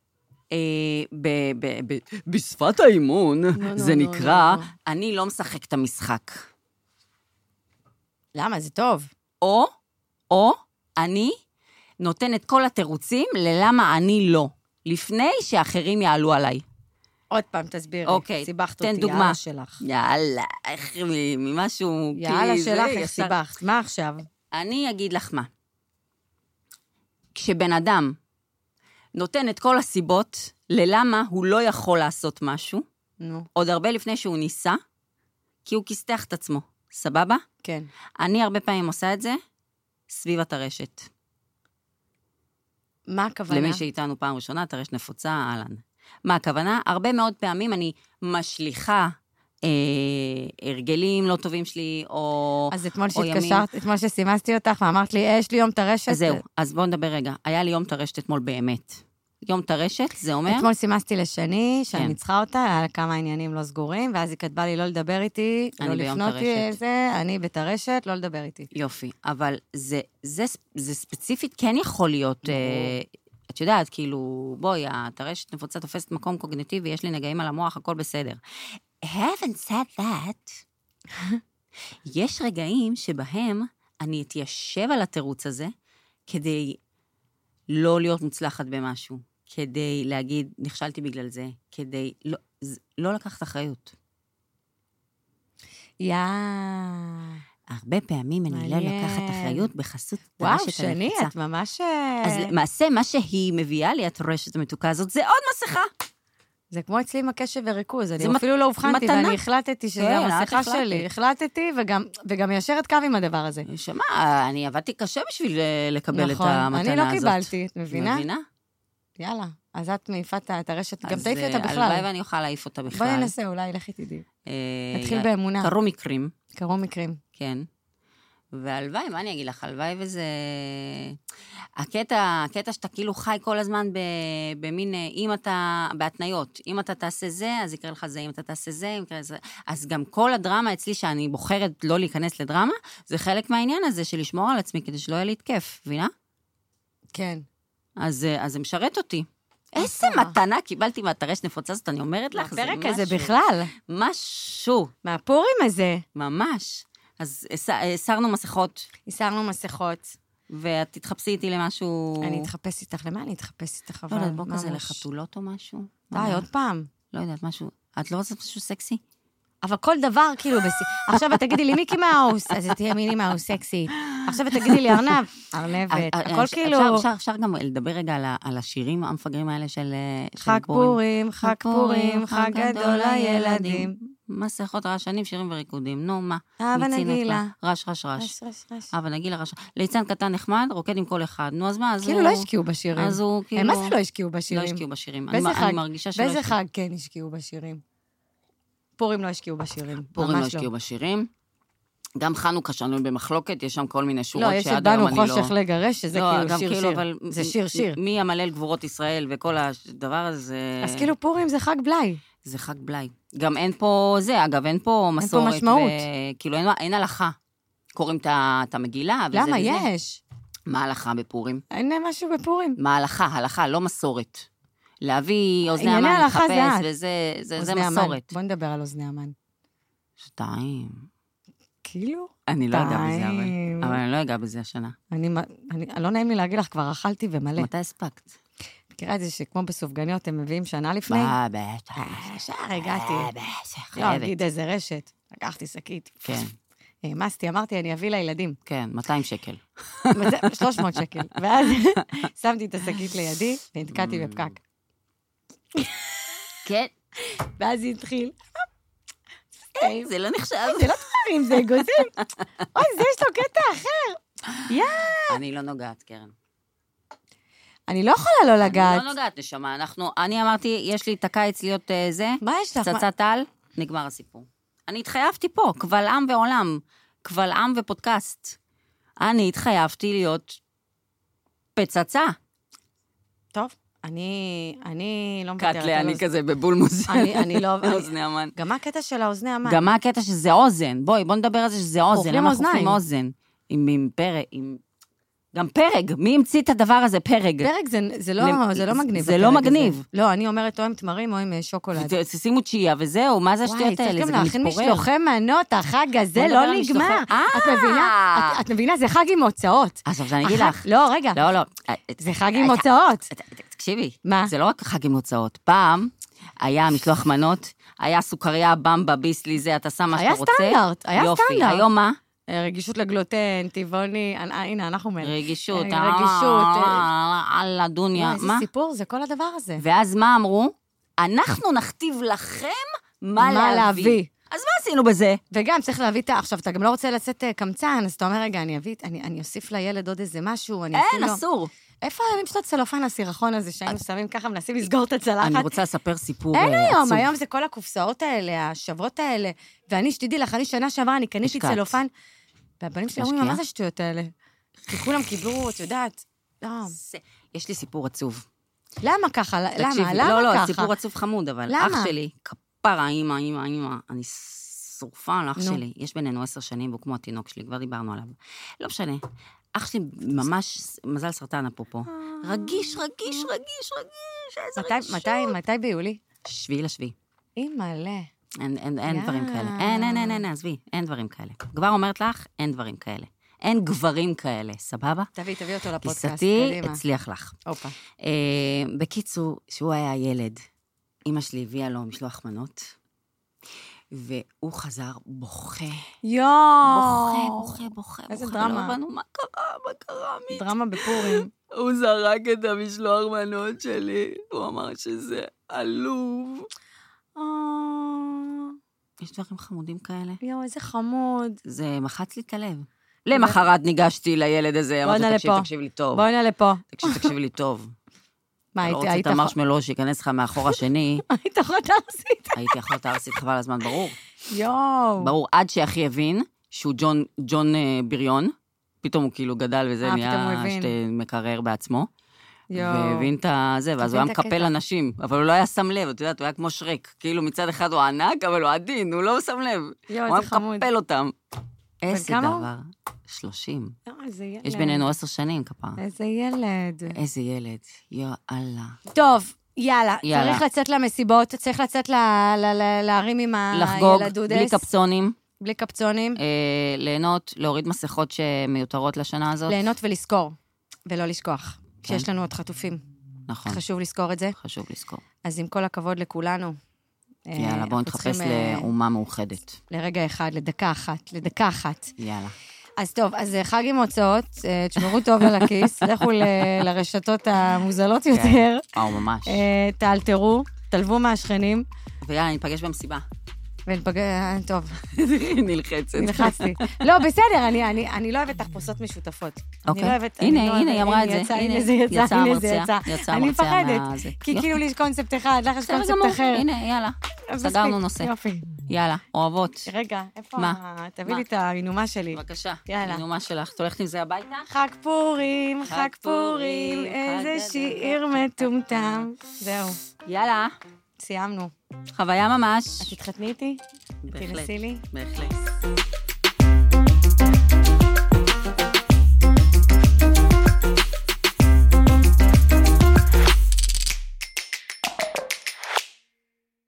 בשפת האימון, זה נקרא, אני לא משחק את המשחק. למה? זה טוב. או, או, אני נותן את כל התירוצים ללמה אני לא, לפני שאחרים יעלו עליי. עוד פעם, תסבירי. אוקיי, סיבכת תן אותי, דוגמה. יאללה שלך. יאללה, איך ממשהו... יאללה שלך, איך סיבכת. מה עכשיו? אני אגיד לך מה. כשבן אדם נותן את כל הסיבות ללמה הוא לא יכול לעשות משהו, נו. עוד הרבה לפני שהוא ניסה, כי הוא כסתח את עצמו. סבבה? כן. אני הרבה פעמים עושה את זה סביב הטרשת. מה הכוונה? למי שאיתנו פעם ראשונה, טרשת נפוצה, אהלן. מה הכוונה? הרבה מאוד פעמים אני משליחה אה, הרגלים לא טובים שלי, או אז אתמול שהתקשרת, אתמול שסימסתי אותך, ואמרת לי, יש לי יום טרשת. אז זהו, אז בואו נדבר רגע. היה לי יום טרשת אתמול באמת. יום טרשת, זה אומר... אתמול סימסתי לשני, שאני מצחה אותה, היה כמה עניינים לא סגורים, ואז היא כתבה לי לא לדבר איתי, לא לפנות איזה, אני בטרשת, לא לדבר איתי. יופי, אבל זה, זה, זה ספציפית כן יכול להיות... את יודעת, כאילו, בואי, הטרשת נפוצה תופסת מקום קוגניטיבי, יש לי נגעים על המוח, הכל בסדר. Haven't said that. יש רגעים שבהם אני אתיישב על התירוץ הזה, כדי לא להיות מוצלחת במשהו, כדי להגיד, נכשלתי בגלל זה, כדי לא, לא לקחת אחריות. יא... הרבה פעמים אני לא לקחת אחריות בחסות טרשת הנפוצה. וואו, שני, את ממש... אז למעשה, מה שהיא מביאה לי, הטרשת המתוקה הזאת, זה עוד מסכה. זה כמו אצלי עם הקשב וריכוז, אני אפילו לא הובחנתי, ואני החלטתי שזה המסכה שלי, החלטתי, וגם מיישרת קו עם הדבר הזה. שמה, אני עבדתי קשה בשביל לקבל את המתנה הזאת. אני לא קיבלתי, את מבינה? מבינה? יאללה, אז את מעיפת את הרשת, גם תעיפי אותה בכלל. הלוואי ואני אוכל להעיף אותה בכלל. בואי ננסה, אולי, לכי תדעי. נתחיל באמונה. קרו מקרים. קרו מקרים. כן. והלוואי, מה אני אגיד לך? הלוואי וזה... הקטע, הקטע שאתה כאילו חי כל הזמן במין, אם אתה, בהתניות, אם אתה תעשה זה, אז יקרה לך זה, אם אתה תעשה זה, אם יקרה זה. אז גם כל הדרמה אצלי, שאני בוחרת לא להיכנס לדרמה, זה חלק מהעניין הזה של לשמור על עצמי, כדי שלא יהיה לי תקף, מבינה? כן. אז, אז זה משרת אותי. איזה מתנה קיבלתי מהטרשת נפוצה הזאת, אני אומרת לך, זה משהו. הפרק הזה בכלל. משהו. מהפורים הזה. ממש. אז הסרנו מסכות. הסרנו מסכות. ואת תתחפשי איתי למשהו... אני אתחפש איתך, למה אני אתחפש איתך? לא יודעת, בוא כזה לחתולות או משהו. די, עוד פעם. לא יודעת, משהו... את לא רוצה משהו סקסי? אבל כל דבר, כאילו, עכשיו את תגידי לי מיקי מאוס, אז תהיה מיני מאוס סקסי. עכשיו את תגידי לי ארנב, ארנבת, הכל כאילו... אפשר גם לדבר רגע על השירים המפגרים האלה של... חג פורים, חג פורים, חג גדול לילדים. מסכות, רעשנים, שירים וריקודים. נו, מה? אהבה נגילה. רש, רש, רש. רש, רש, רש. אהבה נגילה, רש. ליצן קטן נחמד, רוקד עם כל אחד. נו, אז מה? כאילו לא השקיעו בשירים. אז הוא כאילו... מה זה לא השקיעו בשירים? לא השקיעו בשירים. אני מרגישה שלא באיזה חג כן השקיעו בשירים? פורים לא השקיעו בשירים. פורים לא השקיעו בשירים. גם חנוכה שלנו במחלוקת, יש שם כל מיני שורות שעד היום אני לא... לא, יש את באנו חושך לגרש, שזה כאילו שיר שיר. זה שיר שיר. מי המלל גבורות ישראל וכל הדבר הזה... אז כאילו פורים זה חג בלי. זה חג בלי. גם אין פה זה, אגב, אין פה מסורת. אין פה משמעות. כאילו אין הלכה. קוראים את המגילה וזה וזה. למה? יש. מה הלכה בפורים? אין משהו בפורים. מה הלכה? הלכה, לא מסורת. להביא אוזני המן לחפש, וזה זה מסורת. בוא נדבר על אוזני המן. שתיים. כאילו? אני לא אגע בזה, אבל, אבל אני לא אגע בזה השנה. אני, אני, לא נעים לי להגיד לך, כבר אכלתי ומלא. מתי הספקת? מכירה את זה שכמו בסופגניות הם מביאים שנה לפני? בטח. שער הגעתי. לא, אגיד איזה רשת. לקחתי שקית. כן. העמסתי, אמרתי, אני אביא לילדים. כן, מאתיים שקל. שלוש מאות שקל. ואז שמתי את השקית לידי, והתקעתי בפקק. כן. ואז היא התחיל. זה לא נחשב. זה לא תמרים, זה אגוזים. אוי, זה יש לו קטע אחר. יא! אני לא נוגעת, קרן. אני לא יכולה לא לגעת. אני לא נוגעת, נשמה. אנחנו, אני אמרתי, יש לי את הקיץ להיות זה. מה יש לך? פצצת על, נגמר הסיפור. אני התחייבתי פה, קבל עם ועולם, קבל עם ופודקאסט. אני התחייבתי להיות פצצה. טוב, אני, אני לא מוותרת. קטלה, אני כזה בבולמוס. אני, אני לא... אוזני המן. גם מה הקטע של האוזני המן? גם מה הקטע שזה אוזן? בואי, בוא נדבר על זה שזה אוזן. אוכלים אוזניים. אוכלים אוזן. עם, עם פרק, עם... גם פרג, מי המציא את הדבר הזה? פרג. פרג זה, זה, לא, זה לא מגניב. זה לא מגניב. הזה. לא, אני אומרת או עם תמרים או עם שוקולד. שימו צ'יה וזהו, מה זה השטויות האלה? וואי, צריך גם להכין משלוחי מנות, החג הזה לא נגמר. את מבינה? את מבינה, זה חג עם הוצאות. אז אני אגיד לך. לא, רגע. לא, לא. זה חג עם הוצאות. תקשיבי. מה? זה לא רק חג עם הוצאות. פעם היה משלוח מנות, היה סוכריה, במבה, ביסלי, זה, אתה שם מה שאתה רוצה. היה סטנדרט, היה סטנדרט. יופי, היום מה? רגישות לגלוטן, טבעוני, הנה, אנחנו אומרים. רגישות, רגישות. על הדוניה, מה? איזה סיפור, זה כל הדבר הזה. ואז מה אמרו? אנחנו נכתיב לכם מה להביא. אז מה עשינו בזה? וגם צריך להביא את... עכשיו, אתה גם לא רוצה לצאת קמצן, אז אתה אומר, רגע, אני אביא, אני אוסיף לילד עוד איזה משהו, אני אין, אסור. איפה אני פשוט הצלופן הסירחון הזה, שהיינו שמים ככה, מנסים לסגור את הצלחת? אני רוצה לספר סיפור עצוב. אין היום, היום זה כל הקופסאות האלה, השברות האלה, ואני, שתדעי לך, אני שנה שעברה, אני קניתי צלופן, והבנים שלי אומרים, מה זה השטויות האלה? כי כולם קיבלו, את יודעת, לא. יש לי סיפור עצוב. למה ככה? למה? למה ככה? לא, לא, סיפור עצוב חמוד, אבל אח שלי, כפרה, אימא, אימא, אימא, אני שורפה על אח שלי. יש בינינו עשר שנים, והוא כמו התינוק שלי, כבר דיברנו עליו. לא משנה. אח שלי ממש, מזל סרטן אפרופו. רגיש, רגיש, רגיש, רגיש, איזה רגישות. מתי, מתי ביולי? שביעי לשביעי. אימא'לה. אין, אין, אין דברים כאלה. אין, אין, אין, אין, עזבי, אין דברים כאלה. כבר אומרת לך, אין דברים כאלה. אין גברים כאלה, סבבה? תביא, תביא אותו לפודקאסט. גיסתי, הצליח לך. אופה. בקיצור, שהוא היה ילד, אמא שלי הביאה לו משלוח מנות, והוא חזר בוכה. יואו. בוכה, בוכה, בוכה. איזה דרמה. לא הבנו, מה קרה, מה קרה, מי? דרמה בפורים. הוא זרק את המשלוח מנות שלי, הוא אמר שזה עלוב. יש דברים חמודים כאלה. יואו, איזה חמוד. זה מחץ לי את הלב. למחרת ניגשתי לילד הזה, אמרתי, תקשיב, תקשיב לי טוב. בואי נע לפה. תקשיב, תקשיב לי טוב. מה, היית... אתה לא רוצה את המרשמלו שיכנס לך מאחור השני. היית אחות ארסית. הייתי אחות ארסית, חבל הזמן, ברור. יואו. ברור, עד שאחי הבין שהוא ג'ון בריון, פתאום הוא כאילו גדל וזה נהיה מקרר בעצמו. והבין את זה, ואז הוא היה מקפל אנשים, אבל הוא לא היה שם לב, את יודעת, הוא היה כמו שרק, כאילו מצד אחד הוא ענק, אבל הוא עדין, הוא לא שם לב. הוא היה מקפל אותם. איזה דבר. שלושים. יש בינינו עשר שנים, כפרה. איזה ילד. איזה ילד. יאללה. טוב, יאללה. צריך לצאת למסיבות, צריך לצאת להרים עם הילדודס. לחגוג, בלי קפצונים. בלי קפצונים. ליהנות, להוריד מסכות שמיותרות לשנה הזאת. ליהנות ולזכור, ולא לשכוח. שיש לנו עוד חטופים. נכון. חשוב לזכור את זה. חשוב לזכור. אז עם כל הכבוד לכולנו. יאללה, בואו נתחפש לאומה מאוחדת. לרגע אחד, לדקה אחת, לדקה אחת. יאללה. אז טוב, אז חג עם הוצאות, תשמרו טוב על הכיס, לכו לרשתות המוזלות יותר. או, ממש. תאלתרו, תלבו מהשכנים. ויאללה, ניפגש במסיבה. ונפגש, טוב. נלחצת. נלחצתי. לא, בסדר, אני לא אוהבת תחפושות משותפות. אוקיי. הנה, הנה, היא אמרה את זה. הנה זה יצא, הנה זה יצא. אני מפחדת, כי כאילו לי יש קונספט אחד, לך יש קונספט אחר. הנה, יאללה. סגרנו נושא. יופי. יאללה, אוהבות. רגע, איפה? מה? תביא לי את העינומה שלי. בבקשה. יאללה. העינומה שלך. את הולכת עם זה הביתה? חג פורים, חג פורים, איזה שיר מטומטם. זהו. יאללה. סיימנו. חוויה ממש. את תתחתני איתי? בהחלט. תנסי לי? בהחלט.